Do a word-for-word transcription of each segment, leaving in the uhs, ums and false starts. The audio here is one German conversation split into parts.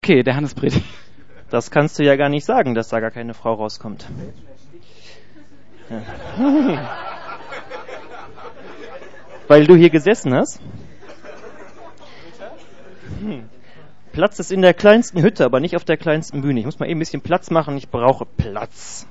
Okay, der Hannes predigt. Das kannst du ja gar nicht sagen, dass da gar keine Frau rauskommt. Ja. Weil du hier gesessen hast? Hm. Platz ist in der kleinsten Hütte, aber nicht auf der kleinsten Bühne. Ich muss mal eben ein bisschen Platz machen, ich brauche Platz.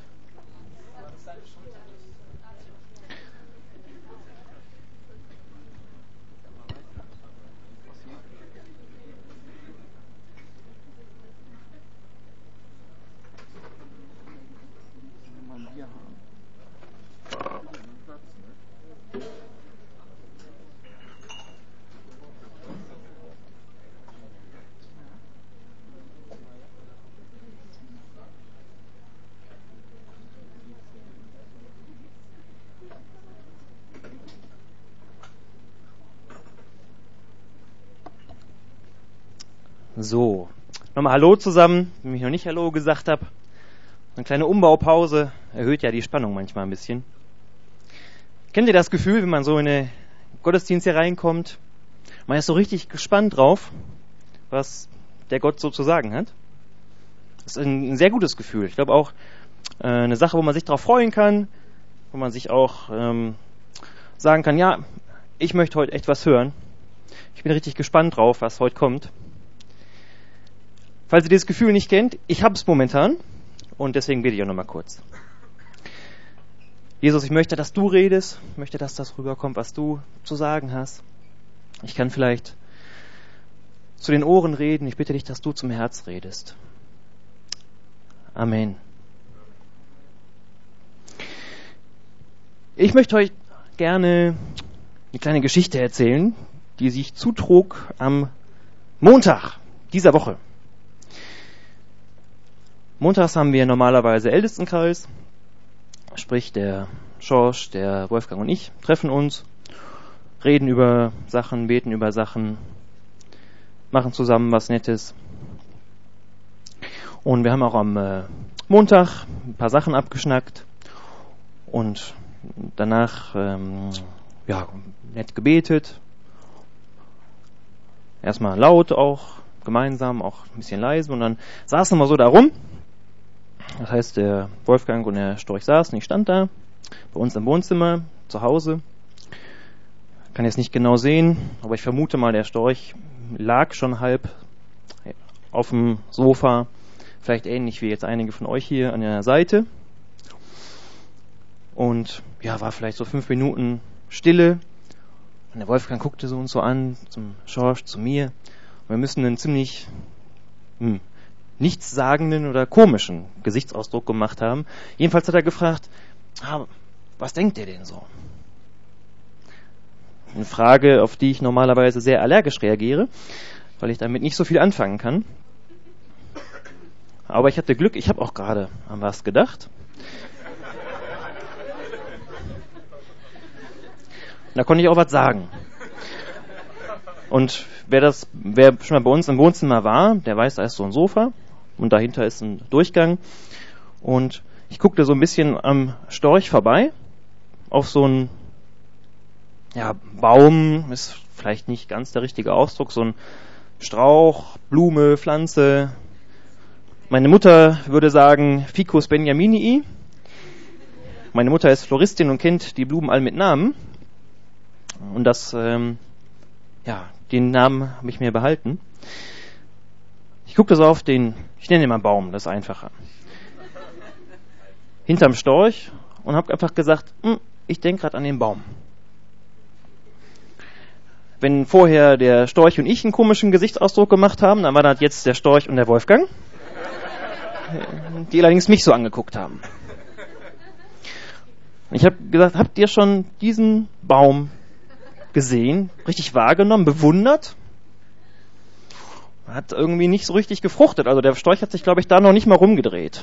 So, nochmal Hallo zusammen, wenn ich noch nicht Hallo gesagt habe. Eine kleine Umbaupause erhöht ja die Spannung manchmal ein bisschen. Kennt ihr das Gefühl, wenn man so in eine Gottesdienst hier reinkommt? Man ist so richtig gespannt drauf, was der Gott so zu sagen hat. Das ist ein sehr gutes Gefühl. Ich glaube auch äh, eine Sache, wo man sich darauf freuen kann, wo man sich auch ähm, sagen kann, ja, ich möchte heute echt was hören. Ich bin richtig gespannt drauf, was heute kommt. Falls ihr dieses Gefühl nicht kennt, ich habe es momentan und deswegen bete ich auch nochmal kurz. Jesus, ich möchte, dass du redest, ich möchte, dass das rüberkommt, was du zu sagen hast. Ich kann vielleicht zu den Ohren reden, ich bitte dich, dass du zum Herz redest. Amen. Ich möchte euch gerne eine kleine Geschichte erzählen, die sich zutrug am Montag dieser Woche. Montags haben wir normalerweise Ältestenkreis, sprich der Schorsch, der Wolfgang und ich treffen uns, reden über Sachen, beten über Sachen, machen zusammen was Nettes. Und wir haben auch am äh, Montag ein paar Sachen abgeschnackt und danach ähm, ja, nett gebetet. Erstmal laut auch, gemeinsam, auch ein bisschen leise und dann saßen wir so da rum. Das heißt, der Wolfgang und der Storch saßen, ich stand da, bei uns im Wohnzimmer, zu Hause. Kann jetzt nicht genau sehen, aber ich vermute mal, der Storch lag schon halb auf dem Sofa, vielleicht ähnlich wie jetzt einige von euch hier an der Seite. Und ja, war vielleicht so fünf Minuten Stille. Und der Wolfgang guckte so uns so an, zum Schorsch, zu mir. Und wir müssen einen ziemlich hm, nichtssagenden oder komischen Gesichtsausdruck gemacht haben. Jedenfalls hat er gefragt, ah, was denkt ihr denn so? Eine Frage, auf die ich normalerweise sehr allergisch reagiere, weil ich damit nicht so viel anfangen kann. Aber ich hatte Glück, ich habe auch gerade an was gedacht. Und da konnte ich auch was sagen. Und wer das, wer schon mal bei uns im Wohnzimmer war, der weiß, da ist so ein Sofa und dahinter ist ein Durchgang. Und ich guckte so ein bisschen am Storch vorbei auf so einen ja, Baum, ist vielleicht nicht ganz der richtige Ausdruck, so ein Strauch, Blume, Pflanze. Meine Mutter würde sagen Ficus benjaminii. Meine Mutter ist Floristin und kennt die Blumen alle mit Namen. Und das, ähm, ja, den Namen habe ich mir behalten. Ich guckte so auf den, ich nenne ihn mal Baum, das ist einfacher. Hinterm Storch und habe einfach gesagt, ich denke gerade an den Baum. Wenn vorher der Storch und ich einen komischen Gesichtsausdruck gemacht haben, dann war das jetzt der Storch und der Wolfgang, die allerdings mich so angeguckt haben. Ich habe gesagt, habt ihr schon diesen Baum gesehen, richtig wahrgenommen, bewundert? Hat irgendwie nicht so richtig gefruchtet. Also der Storch hat sich, glaube ich, da noch nicht mal rumgedreht.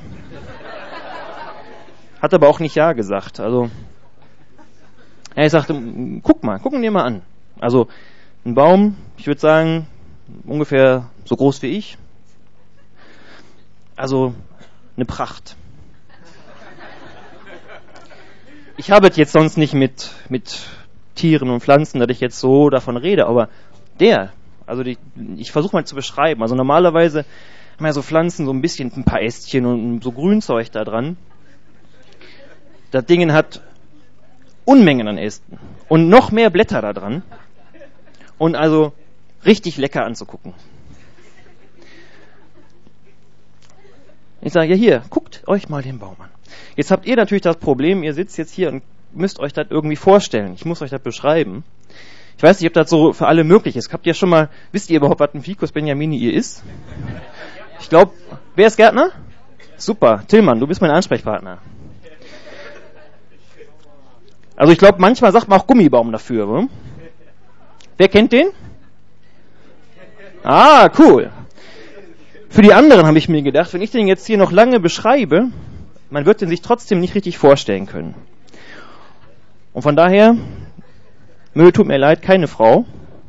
Hat aber auch nicht Ja gesagt. Also er sagte, guck mal, gucken wir mal an. Also ein Baum, ich würde sagen, ungefähr so groß wie ich. Also eine Pracht. Ich habe es jetzt sonst nicht mit, mit Tieren und Pflanzen, dass ich jetzt so davon rede, aber der, Also die, ich versuche mal zu beschreiben. Also normalerweise haben wir so Pflanzen, so ein bisschen ein paar Ästchen und so Grünzeug da dran. Das Ding hat Unmengen an Ästen und noch mehr Blätter da dran. Und also richtig lecker anzugucken. Ich sage, ja hier, guckt euch mal den Baum an. Jetzt habt ihr natürlich das Problem, ihr sitzt jetzt hier und müsst euch das irgendwie vorstellen. Ich muss euch das beschreiben. Ich weiß nicht, ob das so für alle möglich ist. Habt ihr schon mal, wisst ihr überhaupt, was ein Ficus benjamini ihr ist? Ich glaube, wer ist Gärtner? Super, Tillmann, du bist mein Ansprechpartner. Also ich glaube, manchmal sagt man auch Gummibaum dafür. Oder? Wer kennt den? Ah, cool. Für die anderen habe ich mir gedacht, wenn ich den jetzt hier noch lange beschreibe, man wird den sich trotzdem nicht richtig vorstellen können. Und von daher, Müll, tut mir leid, keine Frau.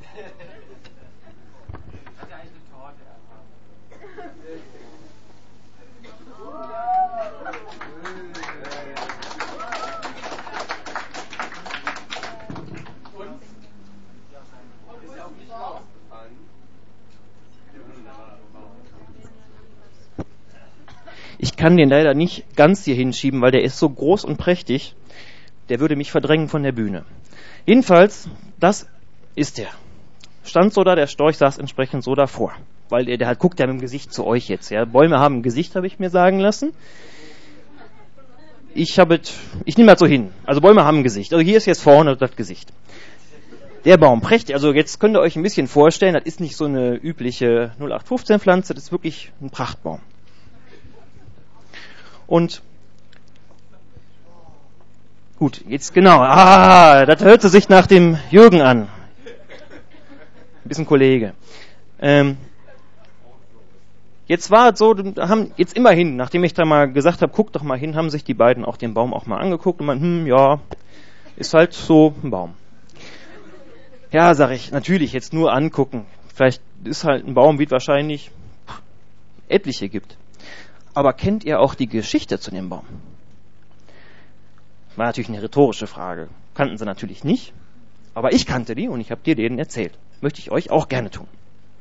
Ich kann den leider nicht ganz hier hinschieben, weil der ist so groß und prächtig, der würde mich verdrängen von der Bühne. Jedenfalls, das ist der. Stand so da, der Storch saß entsprechend so davor. Weil der, der halt guckt ja mit dem Gesicht zu euch jetzt. Ja. Bäume haben ein Gesicht, habe ich mir sagen lassen. Ich habe, ich nehme das so hin. Also Bäume haben ein Gesicht. Also hier ist jetzt vorne das Gesicht. Der Baum, prächtig. Also jetzt könnt ihr euch ein bisschen vorstellen, das ist nicht so eine übliche null acht fünfzehn Pflanze, das ist wirklich ein Prachtbaum. Und gut, jetzt genau. Ah, das hörte sich nach dem Jürgen an. Ein bisschen Kollege. Ähm, jetzt war es so, haben jetzt immerhin, nachdem ich da mal gesagt habe, guck doch mal hin, haben sich die beiden auch den Baum auch mal angeguckt und man, hm, ja, ist halt so ein Baum. Ja, sag ich, natürlich jetzt nur angucken. Vielleicht ist halt ein Baum, wie es wahrscheinlich etliche gibt. Aber kennt ihr auch die Geschichte zu dem Baum? War natürlich eine rhetorische Frage. Kannten sie natürlich nicht. Aber ich kannte die und ich habe dir denen erzählt. Möchte ich euch auch gerne tun.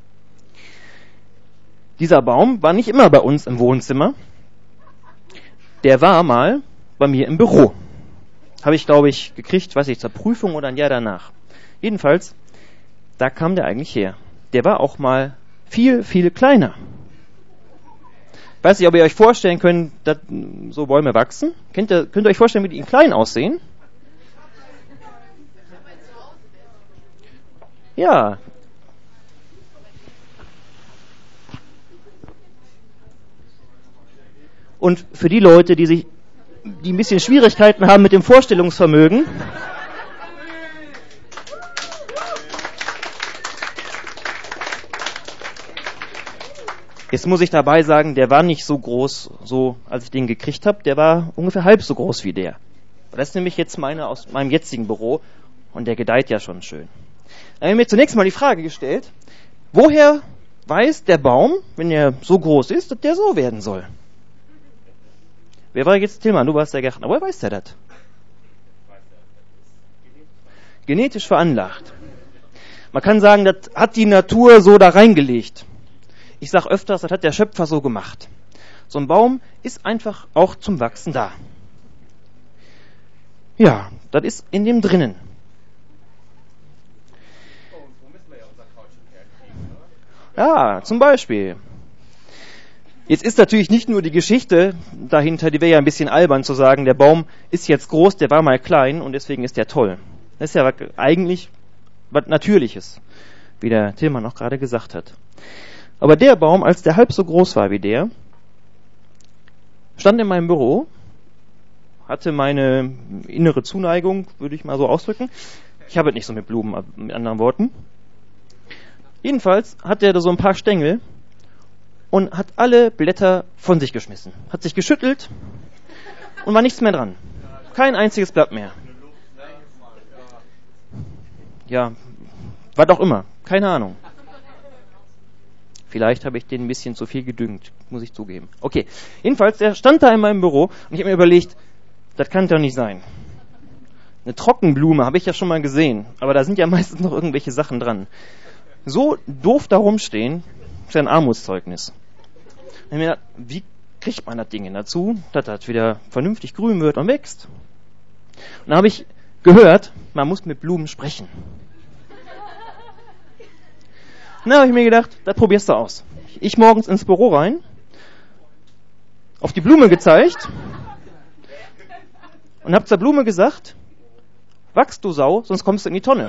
Dieser Baum war nicht immer bei uns im Wohnzimmer. Der war mal bei mir im Büro. Habe ich, glaube ich, gekriegt, weiß ich, zur Prüfung oder ein Jahr danach. Jedenfalls, da kam der eigentlich her. Der war auch mal viel, viel kleiner. Ich weiß nicht, ob ihr euch vorstellen könnt, dass so Bäume wachsen. Könnt ihr, könnt ihr euch vorstellen, wie die in klein aussehen? Ja. Und für die Leute, die sich, die ein bisschen Schwierigkeiten haben mit dem Vorstellungsvermögen, jetzt muss ich dabei sagen, der war nicht so groß, so als ich den gekriegt habe, der war ungefähr halb so groß wie der. Das ist nämlich jetzt meine aus meinem jetzigen Büro und der gedeiht ja schon schön. Da habe ich mir zunächst mal die Frage gestellt, woher weiß der Baum, wenn er so groß ist, dass der so werden soll? Wer war jetzt Tillmann? Du warst der Gärtner. Woher weiß der das? Genetisch veranlagt. Man kann sagen, das hat die Natur so da reingelegt. Ich sage öfters, das hat der Schöpfer so gemacht. So ein Baum ist einfach auch zum Wachsen da. Ja, das ist in dem drinnen. Ja, zum Beispiel. Jetzt ist natürlich nicht nur die Geschichte dahinter, die wäre ja ein bisschen albern zu sagen, der Baum ist jetzt groß, der war mal klein und deswegen ist der toll. Das ist ja eigentlich was Natürliches, wie der Tillmann noch gerade gesagt hat. Aber der Baum, als der halb so groß war wie der, stand in meinem Büro, hatte meine innere Zuneigung, würde ich mal so ausdrücken. Ich habe es nicht so mit Blumen, mit anderen Worten. Jedenfalls hat er da so ein paar Stängel und hat alle Blätter von sich geschmissen. Hat sich geschüttelt und war nichts mehr dran. Kein einziges Blatt mehr. Ja, was auch immer. Keine Ahnung. Vielleicht habe ich den ein bisschen zu viel gedüngt, muss ich zugeben. Okay, jedenfalls, der stand da in meinem Büro und ich habe mir überlegt, das kann doch nicht sein. Eine Trockenblume habe ich ja schon mal gesehen, aber da sind ja meistens noch irgendwelche Sachen dran. so doof da rumstehen, ist ja ein Armutszeugnis. Und ich mir gedacht, wie kriegt man das Ding dazu, dass das wieder vernünftig grün wird und wächst? Und da habe ich gehört, man muss mit Blumen sprechen. Und da habe ich mir gedacht, das probierst du aus. Ich morgens ins Büro rein, auf die Blume gezeigt und hab zur Blume gesagt, wachst du Sau, sonst kommst du in die Tonne.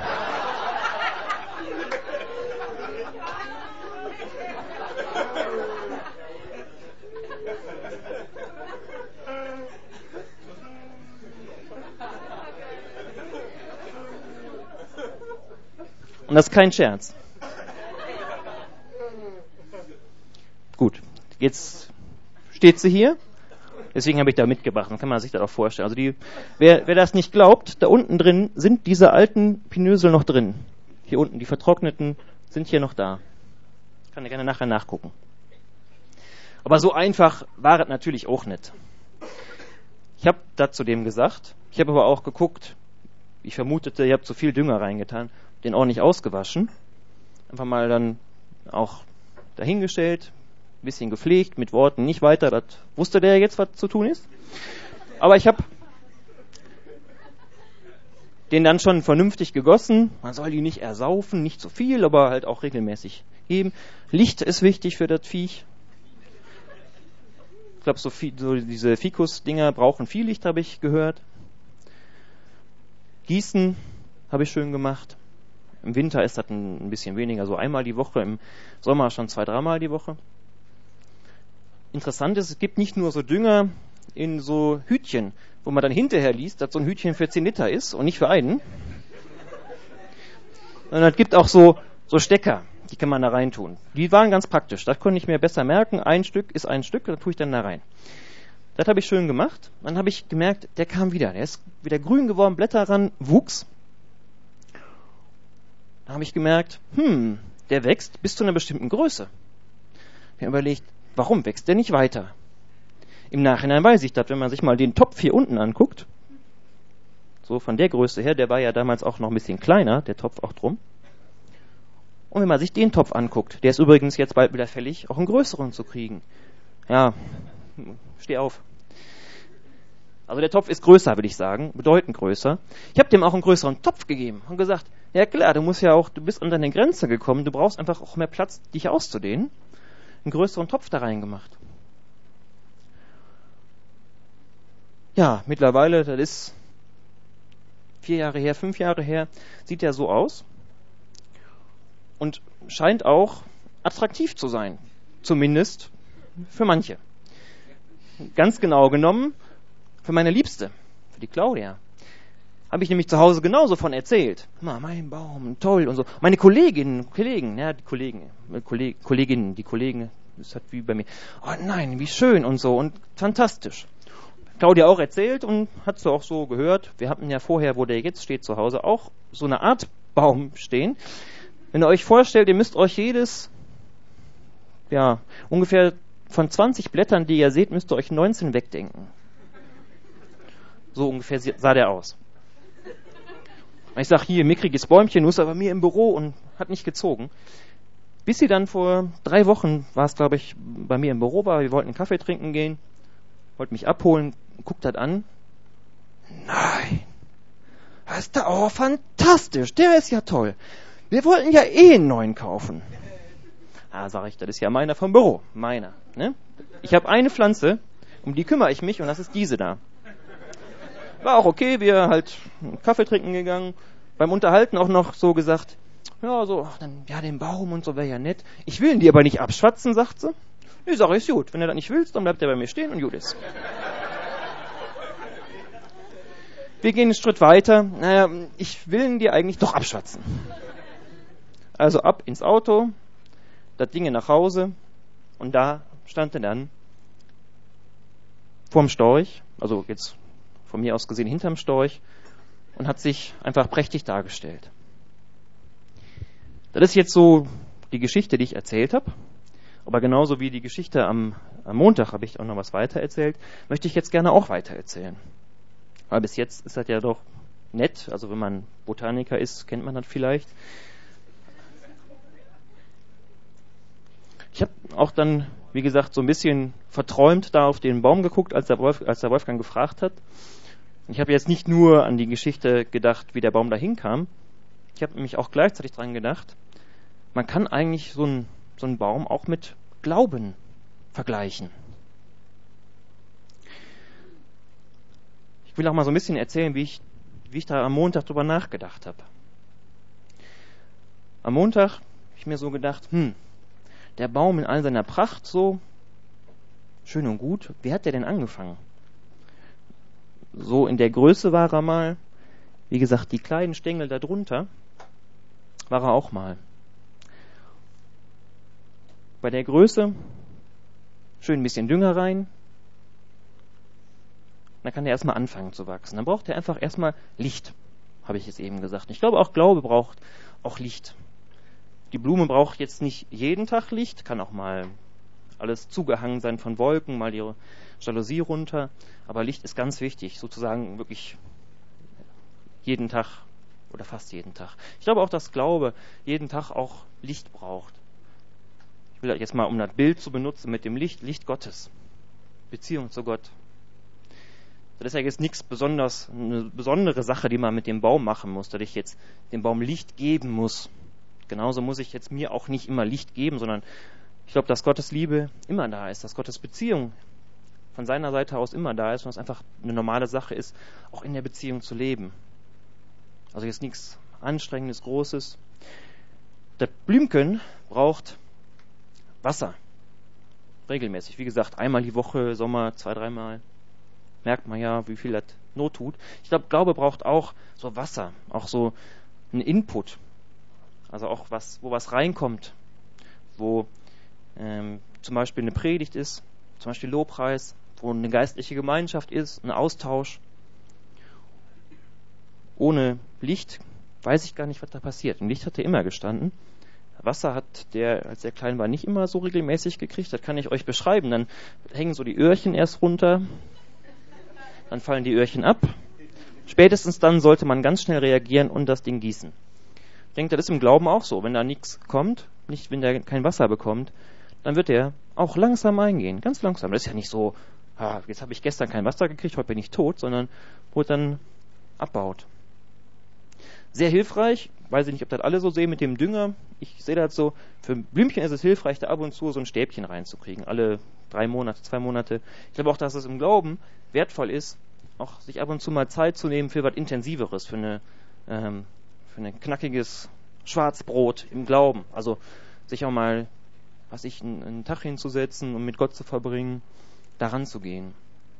Und das ist kein Scherz. Gut, jetzt steht sie hier. Deswegen habe ich da mitgebracht. Dann kann man sich das auch vorstellen. Also die, wer, wer das nicht glaubt, da unten drin sind diese alten Pinösel noch drin. Hier unten, die vertrockneten, sind hier noch da. Kann ihr gerne nachher nachgucken. Aber so einfach war es natürlich auch nicht. Ich habe das zu dem gesagt. Ich habe aber auch geguckt. Ich vermutete, ihr habt zu viel Dünger reingetan. Den auch nicht ausgewaschen. Einfach mal dann auch dahingestellt. Ein bisschen gepflegt, mit Worten nicht weiter, das wusste der jetzt, was zu tun ist. Aber ich habe den dann schon vernünftig gegossen. Man soll die nicht ersaufen, nicht zu viel, aber halt auch regelmäßig geben. Licht ist wichtig für das Viech. Ich glaube, so, so diese Fikus-Dinger brauchen viel Licht, habe ich gehört. Gießen habe ich schön gemacht. Im Winter ist das ein bisschen weniger, so einmal die Woche, im Sommer schon zwei, dreimal die Woche. Interessant ist, es gibt nicht nur so Dünger in so Hütchen, wo man dann hinterher liest, dass so ein Hütchen für zehn Liter ist und nicht für einen. Sondern es gibt auch so, so Stecker, die kann man da reintun. Die waren ganz praktisch, das konnte ich mir besser merken. Ein Stück ist ein Stück, das tue ich dann da rein. Das habe ich schön gemacht. Dann habe ich gemerkt, der kam wieder. Der ist wieder grün geworden, Blätter ran, wuchs. Dann habe ich gemerkt, hm, der wächst bis zu einer bestimmten Größe. Ich habe überlegt, warum wächst der nicht weiter? Im Nachhinein weiß ich das, wenn man sich mal den Topf hier unten anguckt. So von der Größe her, der war ja damals auch noch ein bisschen kleiner, der Topf auch drum. Und wenn man sich den Topf anguckt, der ist übrigens jetzt bald wieder fällig, auch einen größeren zu kriegen. Ja, steh auf. Also der Topf ist größer, würde ich sagen, bedeutend größer. Ich habe dem auch einen größeren Topf gegeben und gesagt, ja klar, du musst ja auch, du bist an deine Grenze gekommen, du brauchst einfach auch mehr Platz, dich auszudehnen. Einen größeren Topf da reingemacht. Ja, mittlerweile, das ist vier Jahre her, fünf Jahre her, sieht der so aus und scheint auch attraktiv zu sein. Zumindest für manche. Ganz genau genommen für meine Liebste, für die Claudia. Habe ich nämlich zu Hause genauso von erzählt. Ma, mein Baum, toll und so. Meine Kolleginnen, Kollegen, ja, die Kollegen, Kolleg, Kolleginnen, die Kollegen, das hat wie bei mir. Oh nein, wie schön und so und fantastisch. Claudia auch erzählt und hat sie auch so gehört. Wir hatten ja vorher, wo der jetzt steht zu Hause, auch so eine Art Baum stehen. Wenn ihr euch vorstellt, ihr müsst euch jedes, ja, ungefähr von zwanzig Blättern, die ihr seht, müsst ihr euch neunzehn wegdenken. So ungefähr sah der aus. Ich sag hier, mickriges Bäumchen, nur ist er bei mir im Büro und hat nicht gezogen. Bis sie dann vor drei Wochen, war es glaube ich, bei mir im Büro war, wir wollten einen Kaffee trinken gehen, wollten mich abholen, guckt das an. Nein, das ist da auch fantastisch, der ist ja toll. Wir wollten ja eh einen neuen kaufen. Ah, sag ich, das ist ja meiner vom Büro, meiner. Ne? Ich habe eine Pflanze, um die kümmere ich mich und das ist diese da. War auch okay, wir halt einen Kaffee trinken gegangen, beim Unterhalten auch noch so gesagt, ja, so, ach, dann, ja, den Baum und so wäre ja nett. Ich will ihn dir aber nicht abschwatzen, sagt sie. Ich sage, ist gut, wenn du das nicht willst, dann bleibt er bei mir stehen und gut ist. Wir gehen einen Schritt weiter, naja, ich will ihn dir eigentlich doch abschwatzen. Also ab ins Auto, das Ding nach Hause und da stand er dann vorm Storch, also jetzt von mir aus gesehen hinterm Storch und hat sich einfach prächtig dargestellt. Das ist jetzt so die Geschichte, die ich erzählt habe, aber genauso wie die Geschichte am, am Montag habe ich auch noch was weiter erzählt, möchte ich jetzt gerne auch weiter erzählen. Weil bis jetzt ist das ja doch nett, also wenn man Botaniker ist, kennt man das vielleicht. Ich habe auch dann, wie gesagt, so ein bisschen verträumt da auf den Baum geguckt, als der, Wolf, als der Wolfgang gefragt hat. Ich habe jetzt nicht nur an die Geschichte gedacht, wie der Baum da hinkam. Ich habe nämlich auch gleichzeitig dran gedacht, man kann eigentlich so einen so einen Baum auch mit Glauben vergleichen. Ich will auch mal so ein bisschen erzählen, wie ich, wie ich da am Montag drüber nachgedacht habe. Am Montag habe ich mir so gedacht, hm, der Baum in all seiner Pracht so, schön und gut, wie hat der denn angefangen? So in der Größe war er mal, wie gesagt, die kleinen Stängel da drunter war er auch mal. Bei der Größe schön ein bisschen Dünger rein, dann kann er erstmal anfangen zu wachsen. Dann braucht er einfach erstmal Licht, habe ich es eben gesagt. Ich glaube, auch Glaube braucht auch Licht. Die Blume braucht jetzt nicht jeden Tag Licht, kann auch mal alles zugehangen sein von Wolken, mal ihre Jalousie runter. Aber Licht ist ganz wichtig, sozusagen wirklich jeden Tag oder fast jeden Tag. Ich glaube auch, dass Glaube jeden Tag auch Licht braucht. Ich will jetzt mal, um das Bild zu benutzen mit dem Licht, Licht Gottes, Beziehung zu Gott. Das ist ja jetzt nichts besonders, eine besondere Sache, die man mit dem Baum machen muss, dass ich jetzt dem Baum Licht geben muss. Genauso muss ich jetzt mir auch nicht immer Licht geben, sondern ich glaube, dass Gottes Liebe immer da ist, dass Gottes Beziehung von seiner Seite aus immer da ist und es einfach eine normale Sache ist, auch in der Beziehung zu leben. Also jetzt nichts Anstrengendes, Großes. Das Blümchen braucht Wasser. Regelmäßig. Wie gesagt, einmal die Woche, Sommer, zwei, dreimal. Merkt man ja, wie viel das Not tut. Ich glaube, Glaube braucht auch so Wasser, auch so einen Input. Also auch was, wo was reinkommt, wo ähm, zum Beispiel eine Predigt ist, zum Beispiel Lobpreis, wo eine geistliche Gemeinschaft ist, ein Austausch. Ohne Licht weiß ich gar nicht, was da passiert. Ein Licht hat er immer gestanden. Wasser hat der, als er klein war, nicht immer so regelmäßig gekriegt. Das kann ich euch beschreiben. Dann hängen so die Öhrchen erst runter, dann fallen die Öhrchen ab. Spätestens dann sollte man ganz schnell reagieren und das Ding gießen. Ich denke, das ist im Glauben auch so. Wenn da nichts kommt, nicht, wenn der kein Wasser bekommt, dann wird er auch langsam eingehen. Ganz langsam. Das ist ja nicht so, ah, jetzt habe ich gestern kein Wasser gekriegt, heute bin ich tot, sondern wo es dann abbaut. Sehr hilfreich, weiß ich nicht, ob das alle so sehen mit dem Dünger. Ich sehe das so, für Blümchen ist es hilfreich, da ab und zu so ein Stäbchen reinzukriegen. Alle drei Monate, zwei Monate. Ich glaube auch, dass es im Glauben wertvoll ist, auch sich ab und zu mal Zeit zu nehmen für was Intensiveres, für eine ähm, für ein knackiges Schwarzbrot im Glauben. Also sich auch mal, was ich, einen, einen Tag hinzusetzen und mit Gott zu verbringen, daran zu gehen.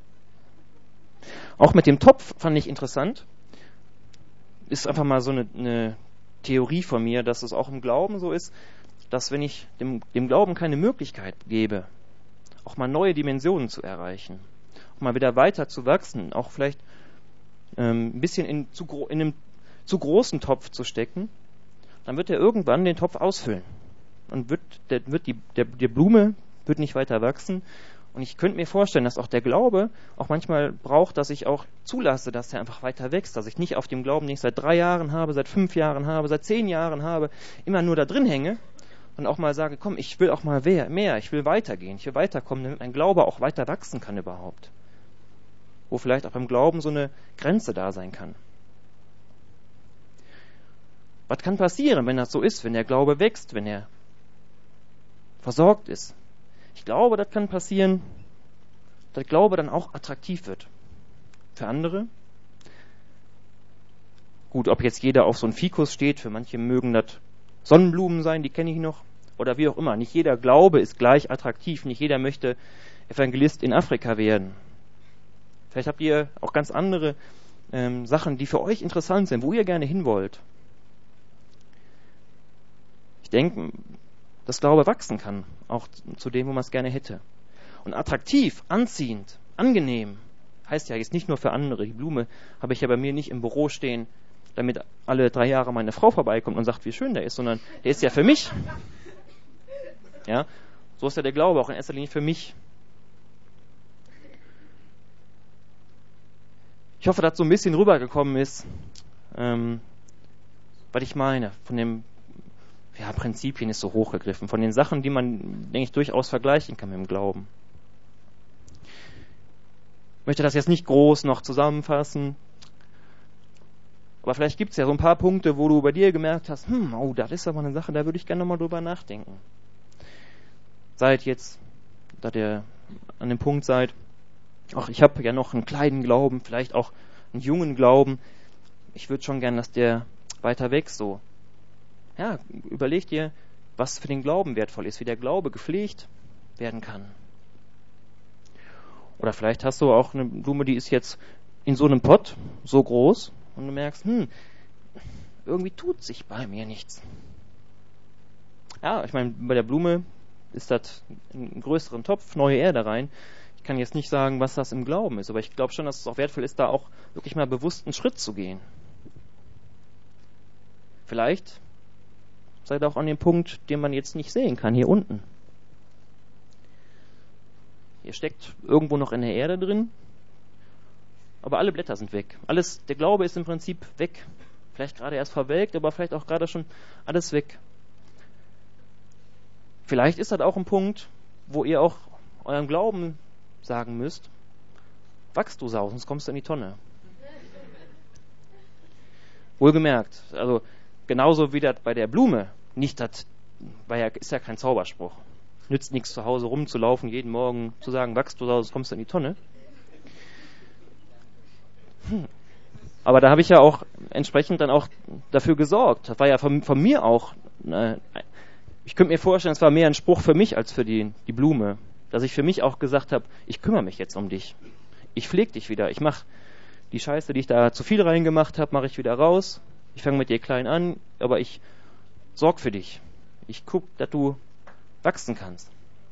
Auch mit dem Topf fand ich interessant. Ist einfach mal so eine, eine Theorie von mir, dass es auch im Glauben so ist, dass wenn ich dem, dem Glauben keine Möglichkeit gebe, auch mal neue Dimensionen zu erreichen, auch mal wieder weiter zu wachsen, auch vielleicht ähm, ein bisschen in, zu, in einem zu großen Topf zu stecken, dann wird er irgendwann den Topf ausfüllen. Und wird, der, wird die, der, die Blume wird nicht weiter wachsen. Und ich könnte mir vorstellen, dass auch der Glaube auch manchmal braucht, dass ich auch zulasse, dass er einfach weiter wächst. Dass ich nicht auf dem Glauben, den ich seit drei Jahren habe, seit fünf Jahren habe, seit zehn Jahren habe, immer nur da drin hänge und auch mal sage, komm, ich will auch mal mehr, ich will weitergehen, ich will weiterkommen, damit mein Glaube auch weiter wachsen kann überhaupt. Wo vielleicht auch beim Glauben so eine Grenze da sein kann. Was kann passieren, wenn das so ist, wenn der Glaube wächst, wenn er versorgt ist? Ich glaube, das kann passieren, dass der Glaube dann auch attraktiv wird. Für andere. Gut, ob jetzt jeder auf so einen Fikus steht, für manche mögen das Sonnenblumen sein, die kenne ich noch, oder wie auch immer. Nicht jeder Glaube ist gleich attraktiv, nicht jeder möchte Evangelist in Afrika werden. Vielleicht habt ihr auch ganz andere ähm, Sachen, die für euch interessant sind, wo ihr gerne hin wollt. Ich denke, dass Glaube wachsen kann, auch zu dem, wo man es gerne hätte. Und attraktiv, anziehend, angenehm, heißt ja jetzt nicht nur für andere. Die Blume habe ich ja bei mir nicht im Büro stehen, damit alle drei Jahre meine Frau vorbeikommt und sagt, wie schön der ist, sondern der ist ja für mich. Ja, so ist ja der Glaube auch in erster Linie für mich. Ich hoffe, dass so ein bisschen rübergekommen ist, ähm, was ich meine, von dem ja, Prinzipien ist so hochgegriffen. Von den Sachen, die man, denke ich, durchaus vergleichen kann mit dem Glauben. Ich möchte das jetzt nicht groß noch zusammenfassen. Aber vielleicht gibt es ja so ein paar Punkte, wo du bei dir gemerkt hast, hm, oh, das ist aber eine Sache, da würde ich gerne nochmal drüber nachdenken. Seid jetzt, da ihr an dem Punkt seid, ach, ich habe ja noch einen kleinen Glauben, vielleicht auch einen jungen Glauben. Ich würde schon gern, dass der weiter wächst, so. Ja, überleg dir, was für den Glauben wertvoll ist, wie der Glaube gepflegt werden kann. Oder vielleicht hast du auch eine Blume, die ist jetzt in so einem Pott, so groß, und du merkst, hm, irgendwie tut sich bei mir nichts. Ja, ich meine, bei der Blume ist das einen größeren Topf, neue Erde rein. Ich kann jetzt nicht sagen, was das im Glauben ist, aber ich glaube schon, dass es auch wertvoll ist, da auch wirklich mal bewusst einen Schritt zu gehen. Vielleicht seid ihr auch an dem Punkt, den man jetzt nicht sehen kann, hier unten. Hier steckt irgendwo noch in der Erde drin, aber alle Blätter sind weg. Alles, der Glaube ist im Prinzip weg. Vielleicht gerade erst verwelkt, aber vielleicht auch gerade schon alles weg. Vielleicht ist das auch ein Punkt, wo ihr auch eurem Glauben sagen müsst, wachst du Sau, sonst kommst du in die Tonne. Wohlgemerkt, also genauso wie das bei der Blume, nicht das, weil ja, ist ja kein Zauberspruch. Nützt nichts, zu Hause rumzulaufen, jeden Morgen zu sagen, wachst du Sau, sonst kommst du in die Tonne. Hm. Aber da habe ich ja auch entsprechend dann auch dafür gesorgt. Das war ja von, von mir auch, äh, ich könnte mir vorstellen, es war mehr ein Spruch für mich als für die, die Blume. Dass ich für mich auch gesagt habe, ich kümmere mich jetzt um dich. Ich pflege dich wieder. Ich mache die Scheiße, die ich da zu viel reingemacht habe, mache ich wieder raus. Ich fange mit dir klein an, aber ich sorge für dich. Ich gucke, dass du wachsen kannst.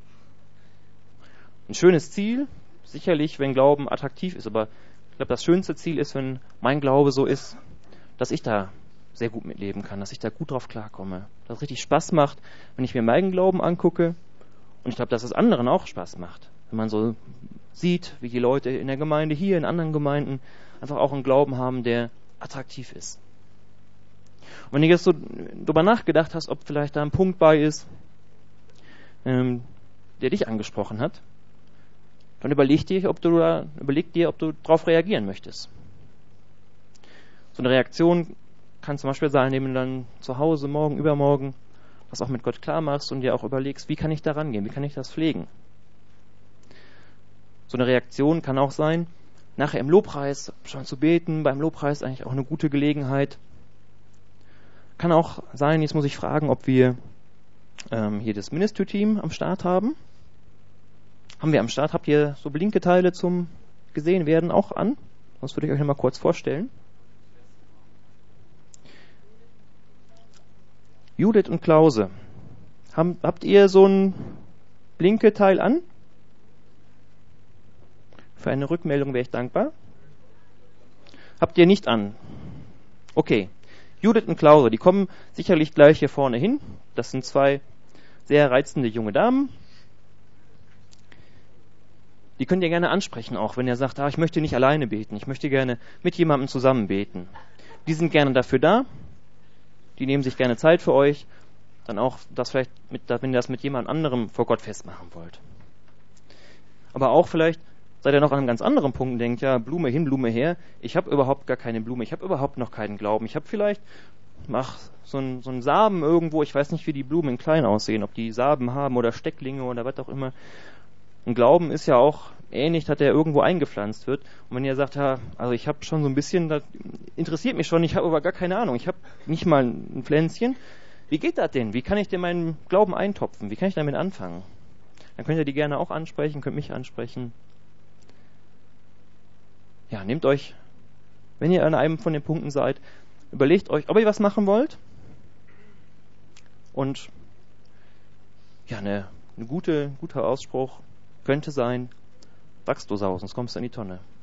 Ein schönes Ziel, sicherlich, wenn Glauben attraktiv ist, aber ich glaube, das schönste Ziel ist, wenn mein Glaube so ist, dass ich da sehr gut mitleben kann, dass ich da gut drauf klarkomme, dass es richtig Spaß macht, wenn ich mir meinen Glauben angucke. Und ich glaube, dass es anderen auch Spaß macht, wenn man so sieht, wie die Leute in der Gemeinde, hier in anderen Gemeinden, einfach auch einen Glauben haben, der attraktiv ist. Und wenn du jetzt so drüber nachgedacht hast, ob vielleicht da ein Punkt bei ist, ähm, der dich angesprochen hat, dann überleg dir, ob du da, überleg dir, ob du darauf reagieren möchtest. So eine Reaktion kann zum Beispiel sein, indem du dann zu Hause, morgen, übermorgen, das auch mit Gott klar machst und dir auch überlegst, wie kann ich da rangehen, wie kann ich das pflegen. So eine Reaktion kann auch sein, nachher im Lobpreis schon zu beten, beim Lobpreis eigentlich auch eine gute Gelegenheit. Kann auch sein, jetzt muss ich fragen, ob wir ähm, hier das Ministry-Team am Start haben. Haben wir am Start, habt ihr so Blinketeile zum gesehen werden auch an? Das würde ich euch noch mal kurz vorstellen. Judith und Klause, haben, habt ihr so ein Blinketeil an? Für eine Rückmeldung wäre ich dankbar. Habt ihr nicht an? Okay. Judith und Klause, die kommen sicherlich gleich hier vorne hin. Das sind zwei sehr reizende junge Damen. Die könnt ihr gerne ansprechen, auch wenn ihr sagt, ah, ich möchte nicht alleine beten, ich möchte gerne mit jemandem zusammen beten. Die sind gerne dafür da. Die nehmen sich gerne Zeit für euch, dann auch das vielleicht, mit, wenn ihr das mit jemand anderem vor Gott festmachen wollt. Aber auch vielleicht seid ihr noch an einem ganz anderen Punkt und denkt, ja, Blume hin, Blume her, ich habe überhaupt gar keine Blume, ich habe überhaupt noch keinen Glauben. Ich habe vielleicht, mach so einen so einen Samen irgendwo, ich weiß nicht, wie die Blumen in klein aussehen, ob die Samen haben oder Stecklinge oder was auch immer. Ein Glauben ist ja auch ähnlich, dass der irgendwo eingepflanzt wird. Und wenn ihr sagt, ja, also ich habe schon so ein bisschen, das interessiert mich schon, ich habe aber gar keine Ahnung, ich habe nicht mal ein Pflänzchen. Wie geht das denn? Wie kann ich denn meinen Glauben eintopfen? Wie kann ich damit anfangen? Dann könnt ihr die gerne auch ansprechen, könnt mich ansprechen. Ja, nehmt euch, wenn ihr an einem von den Punkten seid, überlegt euch, ob ihr was machen wollt. Und ja, eine, eine gute, guter Ausspruch könnte sein, wachst du Sau, sonst kommst du in die Tonne.